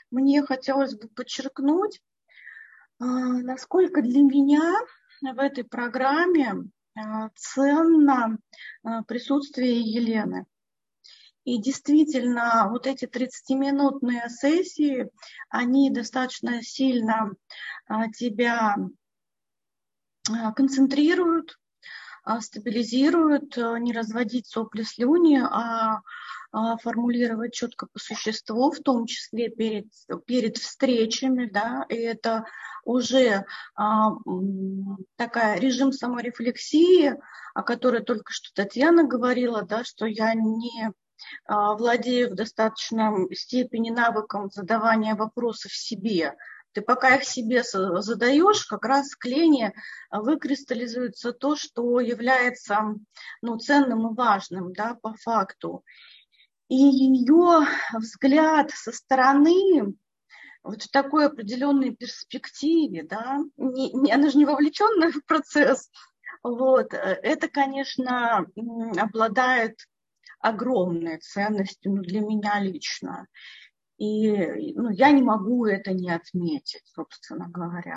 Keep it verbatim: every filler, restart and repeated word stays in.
мне хотелось бы подчеркнуть, а, насколько для меня в этой программе а, ценно а, присутствие Елены. И действительно, вот эти тридцатиминутные сессии, они достаточно сильно а, тебя а, концентрируют, а, стабилизируют, а, не разводить сопли, слюни, а а, формулировать четко по существу, в том числе перед, перед встречами, да, и это уже а, м, такая режим саморефлексии, о которой только что Татьяна говорила, да, что я не а, владею в достаточной степени навыком задавания вопросов себе. Ты пока их себе задаешь, как раз в клене выкристаллизуется то, что является, ну, ценным и важным, да, по факту. И ее взгляд со стороны, вот в такой определенной перспективе, да, не, не, она же не вовлеченная в процесс, вот, это, конечно, обладает огромной ценностью, ну, для меня лично. И ну, я не могу это не отметить, собственно говоря.